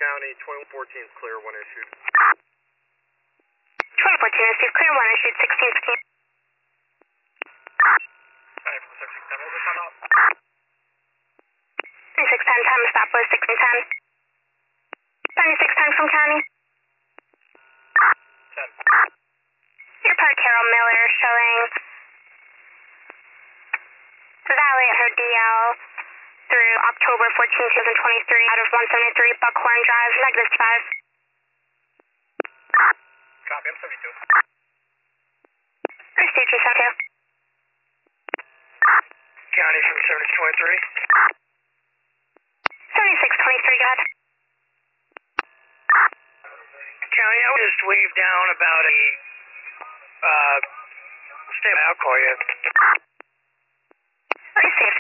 County, 2114 is clear, one issued. 2014 is clear, one issued, 1615. 2610, what was the time out? 2610, time of stop was 1610. 7610 from County. 10. Your part Carol Miller showing Valley at her DL through October 14, 2023 out of 173 Buckhorn Drive, -5. Copy, I'm 72. Station 72. County from 7623. 7623, go ahead. County, I would just wave down about a, stay, I'll call you. Receive.